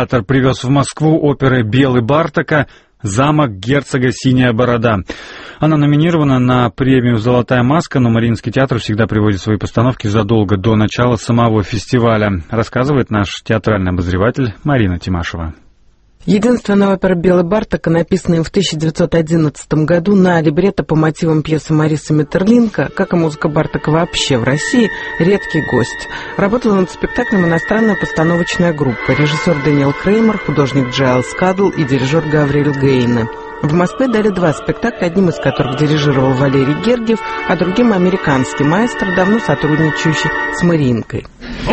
театр привез в Москву оперы «Белый Бартака», «Замок герцога Синяя борода». Она номинирована на премию «Золотая маска», но Мариинский театр всегда приводит свои постановки задолго до начала самого фестиваля, рассказывает наш театральный обозреватель Марина Тимашева. Единственная опера «Белый Бартака», написанная в 1911 году на либретто по мотивам пьесы Мариса Метерлинка, как и музыка Бартака вообще в России, редкий гость. Работала над спектаклем иностранная постановочная группа, режиссер Дэниел Креймер, художник Джайлс Кадл и дирижер Гавриэль Гейне. В Москве дали 2 спектакля, одним из которых дирижировал Валерий Гергиев, а другим американский маэстро, давно сотрудничающий с Мариинкой.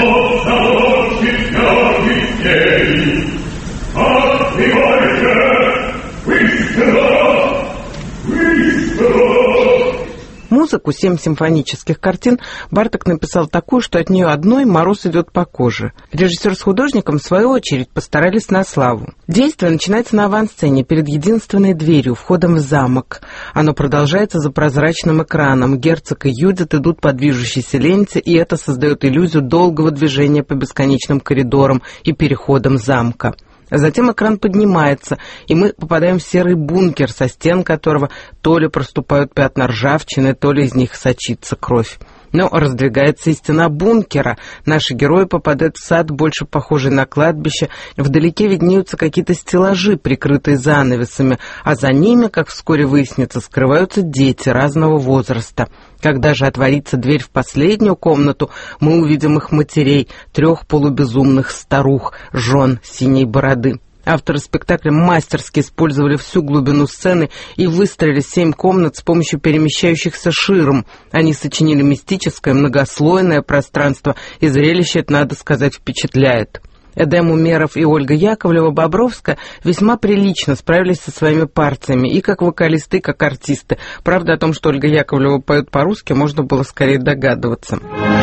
Музыку 7 симфонических картин Бартак написал такую, что от нее одной мороз идет по коже. Режиссер с художником, в свою очередь, постарались на славу. Действие начинается на авансцене, перед единственной дверью, входом в замок. Оно продолжается за прозрачным экраном. Герцог и Юдит идут по движущейся ленте, и это создает иллюзию долгого движения по бесконечным коридорам и переходам замка. Затем экран поднимается, и мы попадаем в серый бункер, со стен которого то ли проступают пятна ржавчины, то ли из них сочится кровь. Но раздвигается и стена бункера. Наши герои попадают в сад, больше похожий на кладбище. Вдалеке виднеются какие-то стеллажи, прикрытые занавесами, а за ними, как вскоре выяснится, скрываются дети разного возраста. Когда же отворится дверь в последнюю комнату, мы увидим их матерей, 3 полубезумных старух, жен Синей бороды. Авторы спектакля мастерски использовали всю глубину сцены и выстроили 7 комнат с помощью перемещающихся ширм. Они сочинили мистическое, многослойное пространство, и зрелище, это, надо сказать, впечатляет. Эдем Умеров и Ольга Яковлева-Бобровская весьма прилично справились со своими партиями, и как вокалисты, и как артисты. Правда, о том, что Ольга Яковлева поет по-русски, можно было скорее догадываться.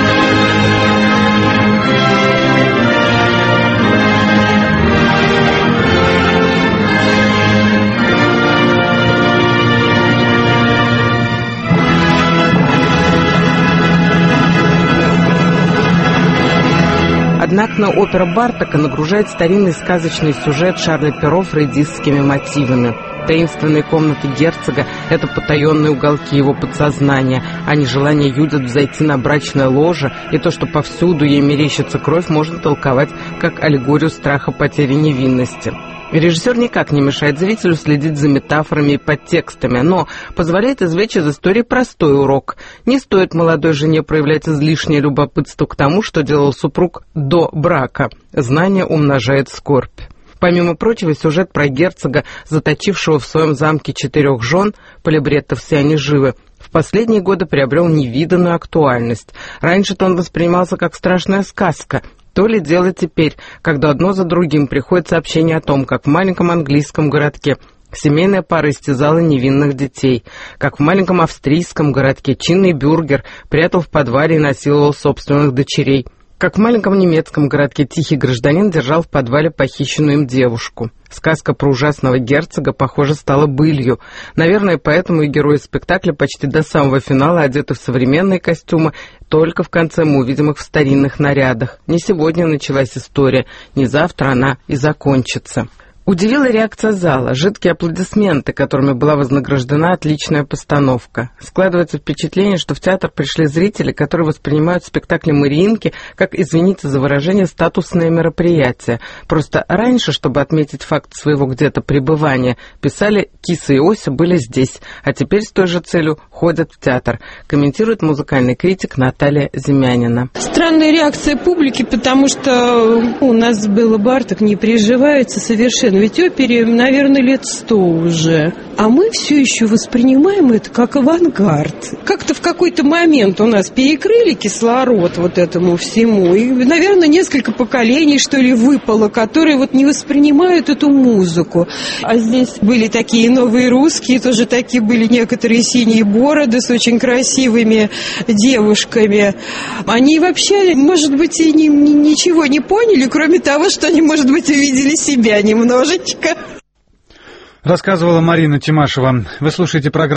Однако опера Бартака нагружает старинный сказочный сюжет Шарля Перро фрейдистскими мотивами. Таинственные комнаты герцога — это потаенные уголки его подсознания, а нежелание Юдит взойти на брачное ложе и то, что повсюду ей мерещится кровь, можно толковать как аллегорию страха потери невинности. Режиссер никак не мешает зрителю следить за метафорами и подтекстами, но позволяет извлечь из истории простой урок. Не стоит молодой жене проявлять излишнее любопытство к тому, что делал супруг до брака. Знание умножает скорбь. Помимо прочего, сюжет про герцога, заточившего в своем замке 4 жен, по либретто все они живы, в последние годы приобрел невиданную актуальность. Раньше-то он воспринимался как страшная сказка. То ли дело теперь, когда одно за другим приходит сообщение о том, как в маленьком английском городке семейная пара истязала невинных детей, как в маленьком австрийском городке чинный бюргер прятал в подвале и насиловал собственных дочерей, как в маленьком немецком городке тихий гражданин держал в подвале похищенную им девушку. Сказка про ужасного герцога, похоже, стала былью. Наверное, поэтому и герои спектакля почти до самого финала одеты в современные костюмы, только в конце мы увидим их в старинных нарядах. Не сегодня началась история, не завтра она и закончится. Удивила реакция зала, жидкие аплодисменты, которыми была вознаграждена отличная постановка. Складывается впечатление, что в театр пришли зрители, которые воспринимают спектакли Мариинки как, извините за выражение, статусное мероприятие. Просто раньше, чтобы отметить факт своего где-то пребывания, писали «Киса и Ося были здесь», а теперь с той же целью ходят в театр, комментирует музыкальный критик Наталья Земянина. Странная реакция публики, потому что у нас был Бартак, не приживается совершенно. Ведь опере, наверное, лет 100 уже. А мы все еще воспринимаем это как авангард. Как-то в какой-то момент у нас перекрыли кислород вот этому всему. И, наверное, несколько поколений, что ли, выпало, которые вот не воспринимают эту музыку. А здесь были такие новые русские, тоже такие были некоторые синие бороды с очень красивыми девушками. Они вообще, может быть, и ничего не поняли, кроме того, что они, может быть, увидели себя немножечко. Рассказывала Марина Тимашева. Вы слушаете программу